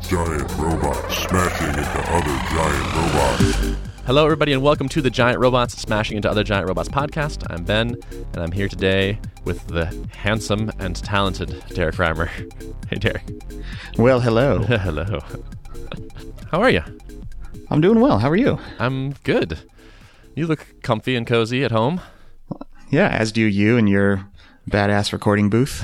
Giant robots smashing into other giant robots. Hello, everybody, and welcome to the Giant Robots Smashing into Other Giant Robots podcast. I'm Ben, and I'm here today with the handsome and talented Derek Reimer. Hey, Derek. Well, hello. Hello. How are you? I'm doing well. How are you? I'm good. You look comfy and cozy at home. Yeah, as do you and your badass recording booth.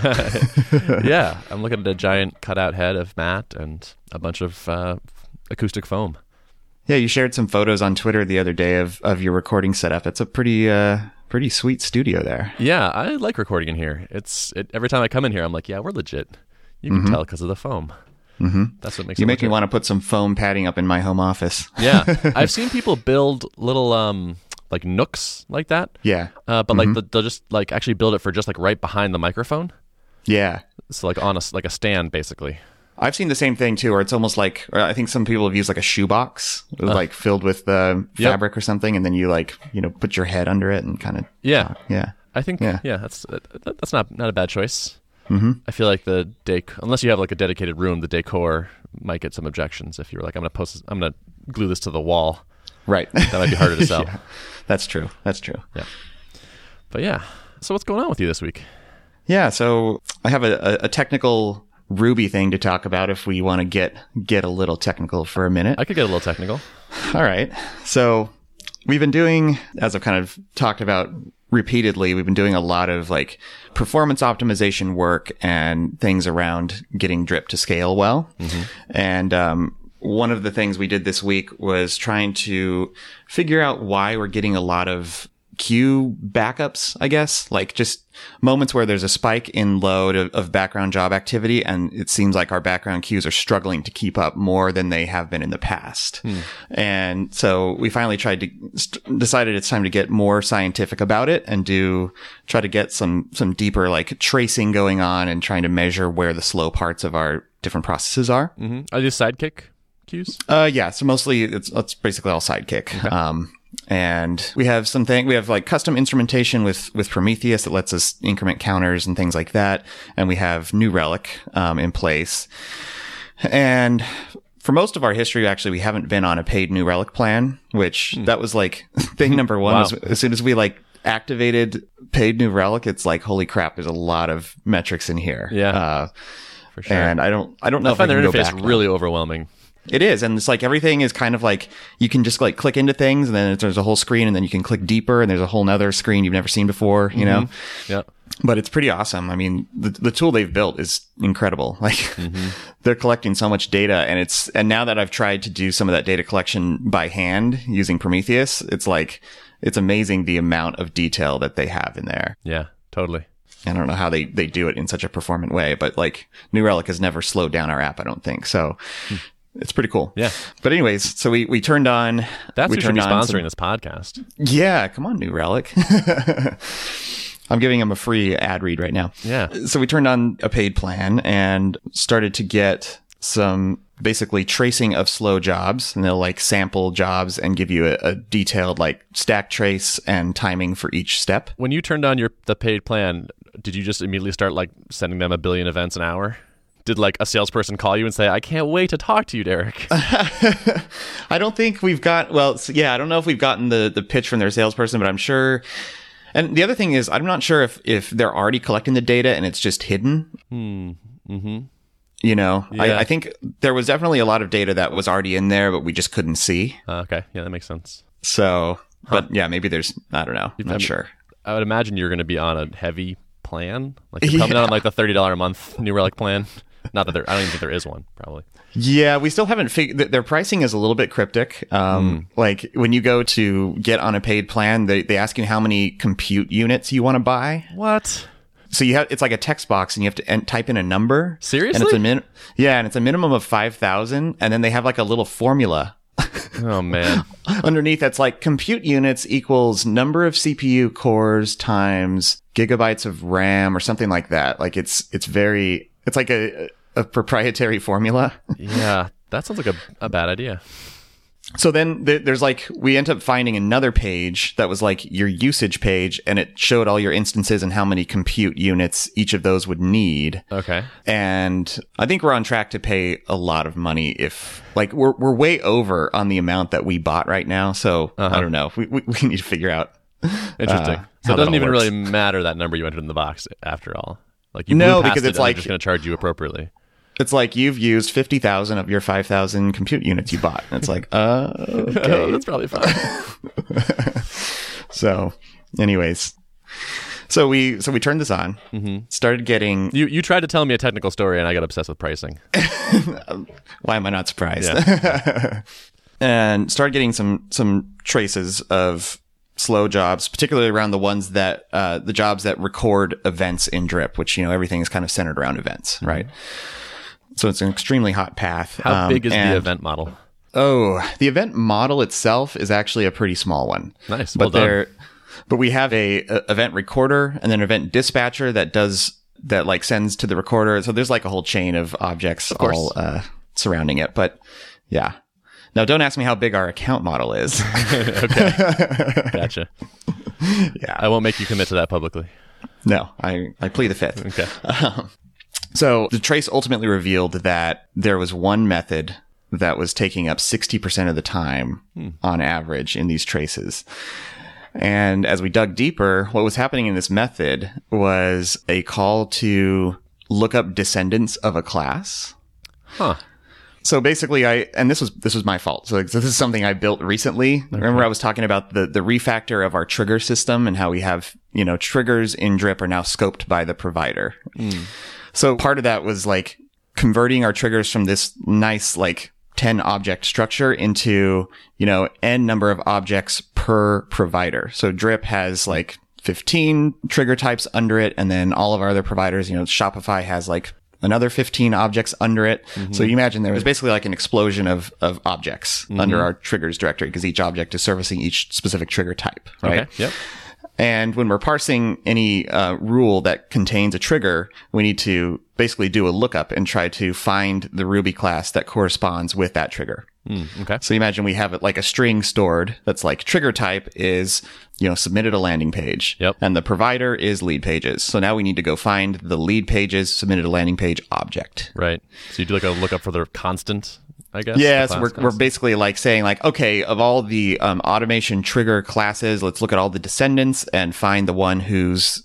Yeah, I'm looking at a giant cutout head of Matt and a bunch of acoustic foam. Yeah, you shared some photos on Twitter the other day of your recording setup. It's a pretty sweet studio there. Yeah, I like recording in here. Every time I come in here, I'm like, yeah, we're legit. You can tell because of the foam. Mm-hmm. That's what makes you it make me legit. want to put some foam padding up in my home office. Yeah, I've seen people build little like nooks like that. Yeah, but like they'll just like actually build it for just like right behind the microphone. yeah. So like on a stand basically. I've seen the same thing too, where it's almost like, or I think some people have used like a shoebox, like filled with fabric or something, and then you like, put your head under it and kind of. Yeah, Yeah. I think that's not a bad choice. Mm-hmm. I feel like unless you have like a dedicated room, the decor might get some objections. If you're like, I'm gonna glue this to the wall. Right. That might be harder to sell. Yeah. That's true. Yeah. But yeah. So what's going on with you this week? Yeah. So I have a technical Ruby thing to talk about if we want to get a little technical for a minute. I could get a little technical. All right. So we've been doing, as I've kind of talked about repeatedly, we've been doing a lot of like performance optimization work and things around getting Drip to scale well. Mm-hmm. And, one of the things we did this week was trying to figure out why we're getting a lot of queue backups, I guess, like just moments where there's a spike in load of background job activity. And it seems like our background queues are struggling to keep up more than they have been in the past. And so we finally decided it's time to get more scientific about it and try to get some deeper like tracing going on and trying to measure where the slow parts of our different processes are. Mm-hmm. Are these Sidekick queues? Yeah. So mostly it's basically all Sidekick. Okay. And we have like custom instrumentation with Prometheus that lets us increment counters and things like that. And we have New Relic, in place. And for most of our history, actually, we haven't been on a paid New Relic plan, which that was like thing number one. Wow. Was as soon as we like activated paid New Relic, it's like, holy crap, there's a lot of metrics in here. Yeah. For sure. And I don't know I if find I their can go interface back really overwhelming. It is. And it's like everything is kind of like you can just like click into things and then there's a whole screen and then you can click deeper and there's a whole nother screen you've never seen before, you know? Yeah. But it's pretty awesome. I mean, the tool they've built is incredible. Like they're collecting so much data and now that I've tried to do some of that data collection by hand using Prometheus, it's amazing the amount of detail that they have in there. Yeah, totally. I don't know how they do it in such a performant way, but like New Relic has never slowed down our app, I don't think. So it's pretty cool. Yeah. But anyways, so we turned on. That's who should be sponsoring this podcast. Yeah. Come on, New Relic. I'm giving them a free ad read right now. Yeah. So we turned on a paid plan and started to get some basically tracing of slow jobs, and they'll like sample jobs and give you a detailed like stack trace and timing for each step. When you turned on the paid plan, did you just immediately start like sending them 1 billion events an hour? Did like a salesperson call you and say, I can't wait to talk to you, Derek? I don't think we've got, I don't know if we've gotten the pitch from their salesperson, but I'm sure. And the other thing is, I'm not sure if they're already collecting the data and it's just hidden. Mm-hmm. You know, Yeah. I think there was definitely a lot of data that was already in there, but we just couldn't see. Okay. Yeah, that makes sense. So, but yeah, maybe there's, I don't know. I'm not sure. I would imagine you're going to be on a heavy plan. Like you're coming out on like the $30 a month New Relic plan. Not that I don't even think there is one, probably. Yeah, we still haven't figured. Their pricing is a little bit cryptic. Like when you go to get on a paid plan, they ask you how many compute units you want to buy. What? So it's like a text box, and you have to type in a number. Seriously? And it's a minimum of 5,000, and then they have like a little formula. Oh man! Underneath, that's like compute units equals number of CPU cores times gigabytes of RAM or something like that. Like it's like a proprietary formula. Yeah, that sounds like a bad idea. So then there's like, we end up finding another page that was like your usage page, and it showed all your instances and how many compute units each of those would need. Okay. And I think we're on track to pay a lot of money if like we're way over on the amount that we bought right now. So I don't know. We need to figure out. Interesting. So how it doesn't that all even works. really matter that number you entered in the box after all. Like you No, blew past because it it's and they're like- just going to charge you appropriately. It's like you've used 50,000 of your 5,000 compute units you bought. And it's like, Oh, okay. that's probably fine. So, anyways, so we turned this on, started getting. You tried to tell me a technical story and I got obsessed with pricing. Why am I not surprised? Yeah. And started getting some traces of slow jobs, particularly around the ones that the jobs that record events in Drip, which everything is kind of centered around events, right? So it's an extremely hot path. How big is the and- event model? Oh, the event model itself is actually a pretty small one. Nice. But Well done. but we have a event recorder and then event dispatcher that like sends to the recorder. So there's like a whole chain of objects course. all surrounding it. But yeah. Now don't ask me how big our account model is. Okay. Gotcha. Yeah. I won't make you commit to that publicly. No, I plead the fifth. Okay. So the trace ultimately revealed that there was one method that was taking up 60% of the time on average in these traces. And as we dug deeper, what was happening in this method was a call to look up descendants of a class. Huh. So basically this was my fault. So this is something I built recently. Remember I was talking about the refactor of our trigger system and how we have, triggers in Drip are now scoped by the provider. So part of that was like converting our triggers from this nice, like 10 object structure into, n number of objects per provider. So Drip has like 15 trigger types under it. And then all of our other providers, Shopify has like another 15 objects under it. So you imagine there was basically like an explosion of objects under our triggers directory because each object is servicing each specific trigger type, right? Okay. Yep. And when we're parsing any rule that contains a trigger, we need to basically do a lookup and try to find the Ruby class that corresponds with that trigger. Okay. So you imagine we have it like a string stored that's like trigger type is, submitted a landing page. Yep. And the provider is lead pages. So now we need to go find the lead pages submitted a landing page object. Right. So you do like a lookup for the constant, I guess? Yeah, The so class we're constant? basically like saying like, okay, of all the automation trigger classes, let's look at all the descendants and find the one whose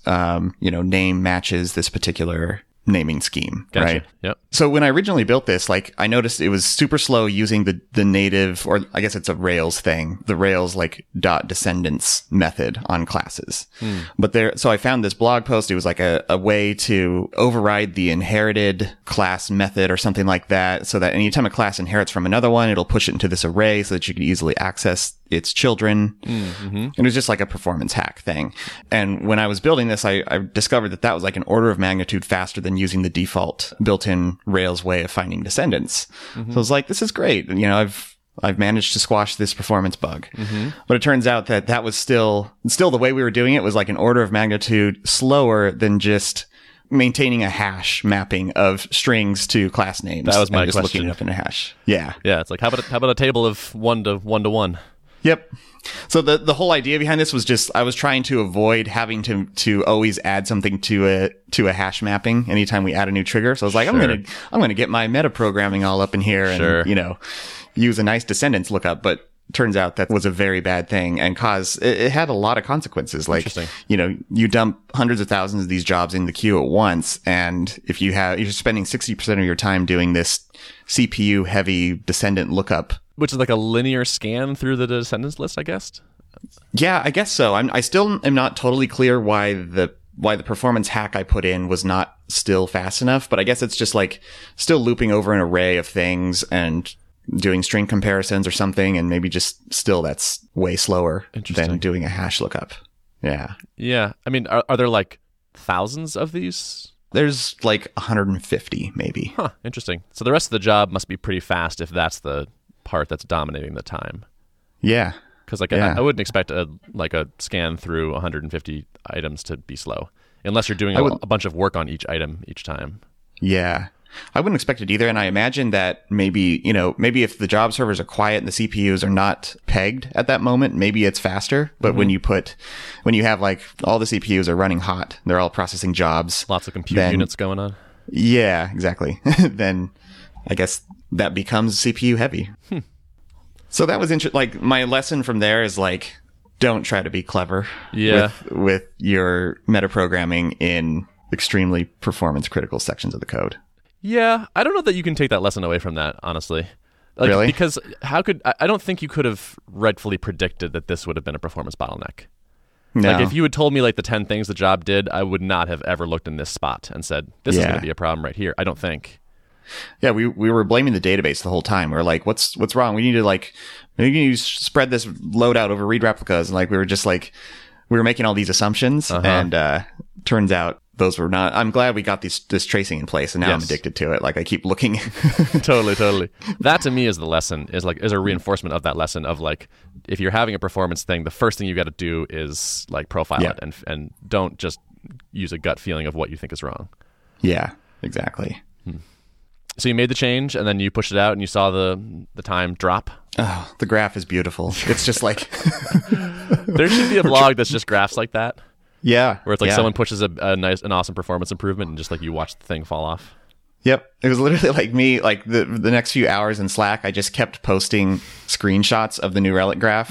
name matches this particular naming scheme, Gotcha. right? Yep. So when I originally built this, like I noticed it was super slow using the native, or I guess it's a Rails thing, the Rails like dot descendants method on classes. But so I found this blog post. It was like a way to override the inherited class method or something like that. So that anytime a class inherits from another one, it'll push it into this array so that you can easily access its children. And it was just like a performance hack thing. And when I was building this, I discovered that was like an order of magnitude faster than using the default built-in Rails way of finding descendants. So I was like, this is great. I've managed to squash this performance bug. But it turns out that was still the way we were doing it was like an order of magnitude slower than just maintaining a hash mapping of strings to class names. That was my and just question. looking it up in a hash. Yeah. Yeah. It's like, how about a table of 1 to 1 to 1? Yep. So the whole idea behind this was just I was trying to avoid having to always add something to a hash mapping anytime we add a new trigger. So I was like, Sure. I'm gonna get my meta programming all up in here and Sure. use a nice descendants lookup. But turns out that was a very bad thing and it had a lot of consequences. Like Interesting. you dump hundreds of thousands of these jobs in the queue at once, and if you're spending 60% of your time doing this CPU heavy descendant lookup. Which is like a linear scan through the descendants list, I guess. Yeah, I guess so. I still am not totally clear why the performance hack I put in was not still fast enough, but I guess it's just like still looping over an array of things and doing string comparisons or something, and maybe just still that's way slower than doing a hash lookup. Yeah. Yeah. I mean, are there like thousands of these? There's like 150 maybe. Huh. Interesting. So the rest of the job must be pretty fast if that's the part that's dominating the time. Yeah. Because Yeah. I wouldn't expect a scan through 150 items to be slow, unless you're doing a bunch of work on each item each time. Yeah. I wouldn't expect it either. And I imagine that maybe if the job servers are quiet and the CPUs are not pegged at that moment, maybe it's faster. But when you have like all the CPUs are running hot, they're all processing jobs. Lots of compute units going on. Yeah, exactly. Then I guess that becomes CPU heavy. So that was interesting. Like my lesson from there is like, don't try to be clever with your metaprogramming in extremely performance critical sections of the code. Yeah, I don't know that you can take that lesson away from that, honestly. Like, really? Because I don't think you could have rightfully predicted that this would have been a performance bottleneck. No. Like if you had told me like the 10 things the job did, I would not have ever looked in this spot and said, this is going to be a problem right here. I don't think. Yeah, we were blaming the database the whole time. We were like, what's wrong? We need to spread this load out over read replicas. And like, we were making all these assumptions and, turns out those were not. I'm glad we got this tracing in place, and now I'm addicted to it. Like I keep looking. Totally. That to me is the lesson, is a reinforcement of that lesson of like, if you're having a performance thing, the first thing you got to do is like profile it and don't just use a gut feeling of what you think is wrong. Yeah, exactly. So you made the change and then you pushed it out and you saw the time drop. Oh, the graph is beautiful. It's just like there should be a blog that's just graphs like that. Yeah. Where it's like someone pushes an awesome performance improvement and just like you watch the thing fall off. Yep. It was literally like me, like the next few hours in Slack, I just kept posting screenshots of the New Relic graph.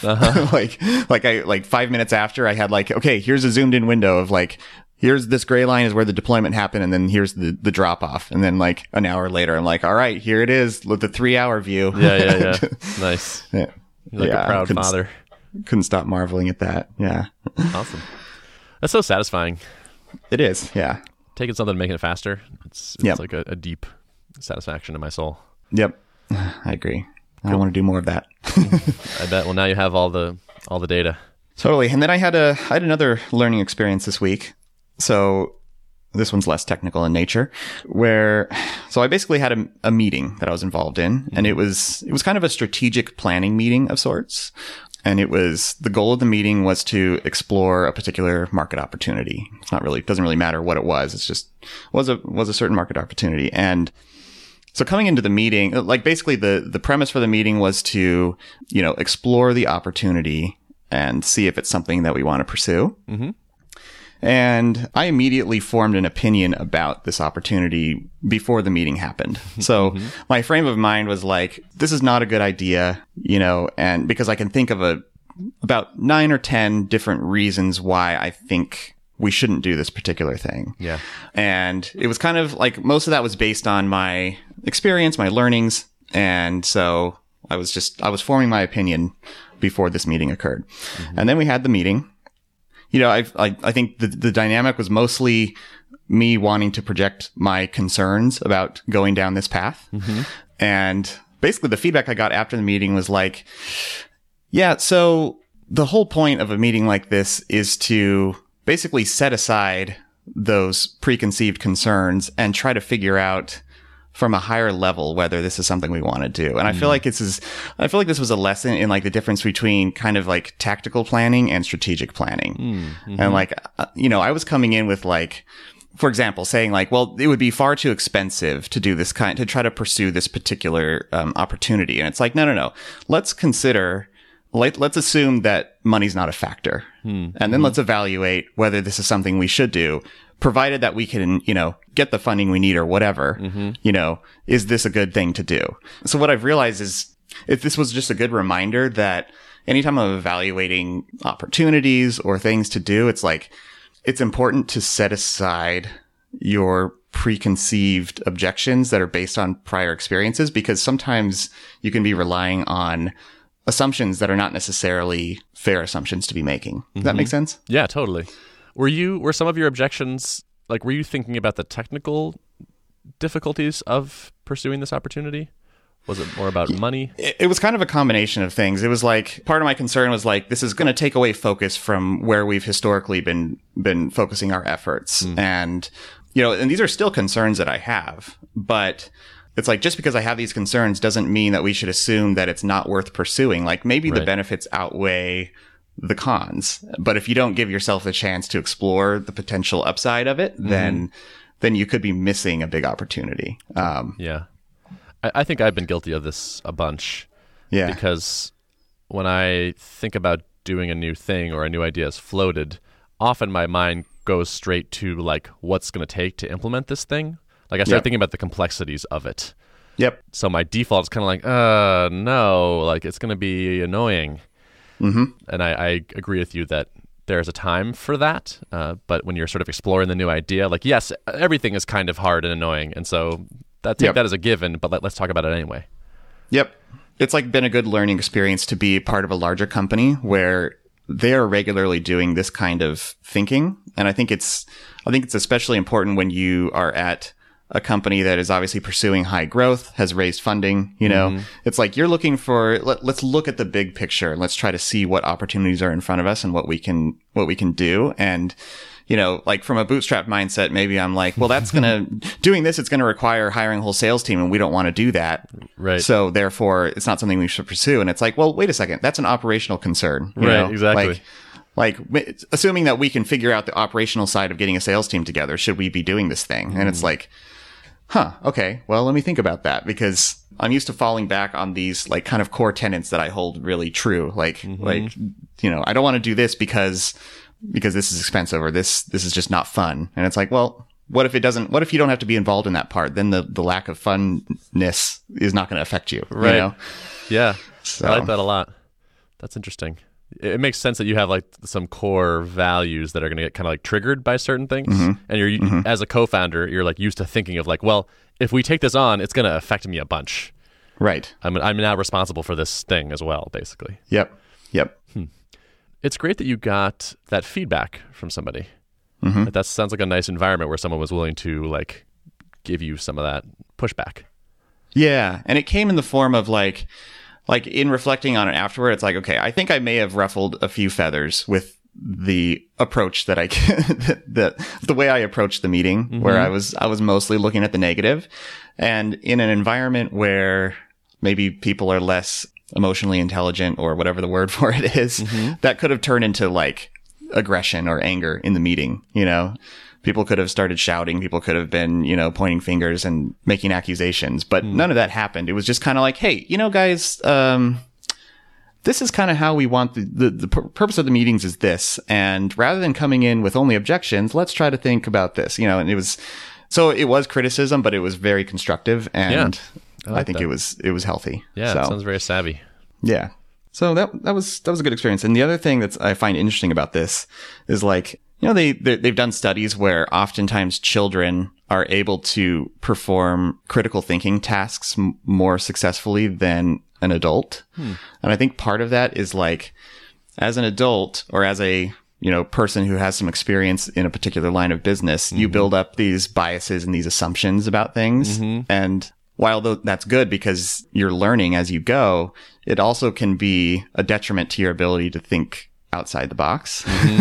like 5 minutes after I had like, okay, here's a zoomed in window of like, here's this gray line is where the deployment happened. And then here's the drop off. And then like an hour later, I'm like, all right, here it is. Look, the 3 hour view. Yeah. Nice. Yeah. You're like a proud father. Couldn't stop marveling at that. Yeah. Awesome. That's so satisfying. It is. Yeah. Taking something and making it faster. It's like a deep satisfaction in my soul. Yep. I agree. Cool. I want to do more of that. I bet. Well, now you have all the data. Totally. And then I had another learning experience this week. So this one's less technical in nature, so I basically had a meeting that I was involved in, and it was kind of a strategic planning meeting of sorts. And the goal of the meeting was to explore a particular market opportunity. It doesn't really matter what it was. It's just was a certain market opportunity. And so coming into the meeting, like basically the premise for the meeting was to, explore the opportunity and see if it's something that we want to pursue. Mm-hmm. And I immediately formed an opinion about this opportunity before the meeting happened. So my frame of mind was like, this is not a good idea, and because I can think of about 9 or 10 different reasons why I think we shouldn't do this particular thing. Yeah. And it was kind of like most of that was based on my experience, my learnings. And so I was forming my opinion before this meeting occurred. Mm-hmm. And then we had the meeting. I think the dynamic was mostly me wanting to project my concerns about going down this path. Mm-hmm. And basically the feedback I got after the meeting was like, yeah, so the whole point of a meeting like this is to basically set aside those preconceived concerns and try to figure out from a higher level whether this is something we want to do. And I feel like this was a lesson in like the difference between kind of like tactical planning and strategic planning. Mm-hmm. And like, I was coming in with like, for example, saying like, well, it would be far too expensive to do this to try to pursue this particular opportunity. And it's like, no. Let's assume that money's not a factor. Mm-hmm. And then let's evaluate whether this is something we should do, provided that we can, get the funding we need or whatever, is this a good thing to do? So what I've realized is if this was just a good reminder that anytime I'm evaluating opportunities or things to do, it's like, it's important to set aside your preconceived objections that are based on prior experiences, because sometimes you can be relying on assumptions that are not necessarily fair assumptions to be making. Does that make sense? Yeah, totally. Were some of your objections, like, were you thinking about the technical difficulties of pursuing this opportunity? Was it more about money? It was kind of a combination of things. It was like, part of my concern was like, this is going to take away focus from where we've historically been focusing our efforts. And, and these are still concerns that I have, but it's like, just because I have these concerns doesn't mean that we should assume that it's not worth pursuing. Like maybe the benefits outweigh the cons, but if you don't give yourself the chance to explore the potential upside of it, then then you could be missing a big opportunity. Yeah. I think I've been guilty of this a bunch. Yeah. Because when I think about doing a new thing or a new idea is floated, often my mind goes straight to like what's going to take to implement this thing. Like I start thinking about the complexities of it. Yep. So my default is kind of like, no, like it's going to be annoying. Mm-hmm. And I agree with you that there's a time for that. But when you're sort of exploring the new idea, like, yes, everything is kind of hard and annoying. And so take that as a given, but let's talk about it anyway. Yep. It's like been a good learning experience to be part of a larger company where they're regularly doing this kind of thinking. And I think it's especially important when you are at a company that is obviously pursuing high growth, has raised funding, you know. It's like you're looking for, let's look at the big picture and let's try to see what opportunities are in front of us and what we can do. And, you know, like from a bootstrap mindset, maybe I'm like, well, doing this, it's going to require hiring a whole sales team and we don't want to do that. Right. So therefore it's not something we should pursue. And it's like, well, wait a second. That's an operational concern. You know? Exactly. Like assuming that we can figure out the operational side of getting a sales team together, should we be doing this thing? And it's like, okay, well, let me think about that, because I'm used to falling back on these like kind of core tenets that I hold really true. Like, you know, I don't want to do this because this is expensive or this is just not fun. And it's like, well, what if you don't have to be involved in that part? Then the lack of funness is not going to affect you. Right. You know? Yeah. So. I like that a lot. That's interesting. It makes sense that you have like some core values that are going to get kind of like triggered by certain things. And you're as a co-founder, you're like used to thinking of like, well, if we take this on, it's going to affect me a bunch. Right. I'm now responsible for this thing as well, basically. Yep. It's great that you got that feedback from somebody. That sounds like a nice environment where someone was willing to like give you some of that pushback. Yeah. And it came in the form of like in reflecting on it afterward, it's like, okay, I think I may have ruffled a few feathers with the approach that the way I approached the meeting, where I was mostly looking at the negative, and in an environment where maybe people are less emotionally intelligent or whatever the word for it is, that could have turned into like aggression or anger in the meeting, you know? People could have started shouting. People could have been, you know, pointing fingers and making accusations, but none of that happened. It was just kind of like, hey, you know, guys, this is kind of how we want the purpose of the meetings is this. And rather than coming in with only objections, let's try to think about this, you know, and it was criticism, but it was very constructive. And I think it was healthy. Yeah. So, it sounds very savvy. Yeah. So that was a good experience. And the other thing I find interesting about this is like, you know, they've done studies where oftentimes children are able to perform critical thinking tasks more successfully than an adult. And I think part of that is like, as an adult or as a, you know, person who has some experience in a particular line of business, you build up these biases and these assumptions about things. And while that's good because you're learning as you go, it also can be a detriment to your ability to think outside the box.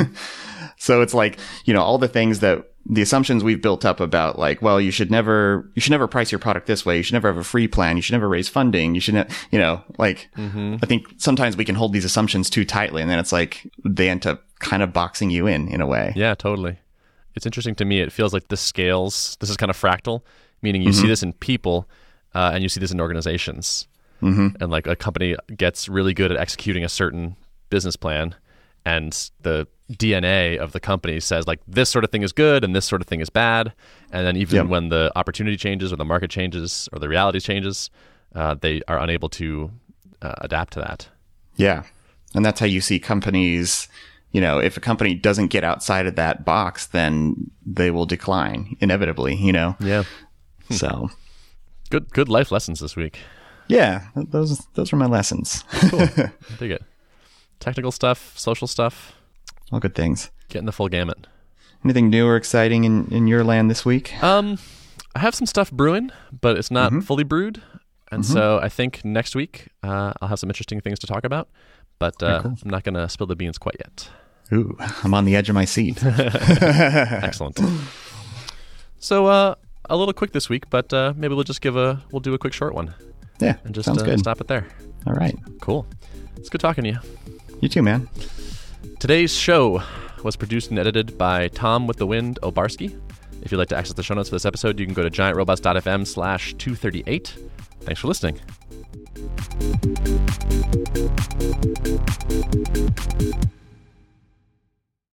So it's like, you know, all the things that the assumptions we've built up about like, well, you should never price your product this way. You should never have a free plan. You should never raise funding. You should, you know, like, I think sometimes we can hold these assumptions too tightly, and then it's like they end up kind of boxing you in a way. Yeah, totally. It's interesting to me. It feels like this scales. This is kind of fractal, meaning you see this in people and you see this in organizations. And like a company gets really good at executing a certain business plan, and the DNA of the company says like this sort of thing is good and this sort of thing is bad. And then even when the opportunity changes or the market changes or the reality changes, they are unable to adapt to that. Yeah. And that's how you see companies, you know, if a company doesn't get outside of that box, then they will decline inevitably, you know? Yeah. So good life lessons this week. Yeah. Those were my lessons. Cool. I dig it. Technical stuff, social stuff. All good things. Getting the full gamut. Anything new or exciting in your land this week? I have some stuff brewing, but it's not fully brewed. And so I think next week I'll have some interesting things to talk about. But cool. I'm not going to spill the beans quite yet. Ooh, I'm on the edge of my seat. Excellent. So a little quick this week, but maybe we'll do a quick short one. Yeah, and just sounds good. Stop it there. All right. Cool. It's good talking to you. You too, man. Today's show was produced and edited by Tom with the Wind Obarski. If you'd like to access the show notes for this episode, you can go to giantrobots.fm/238. Thanks for listening.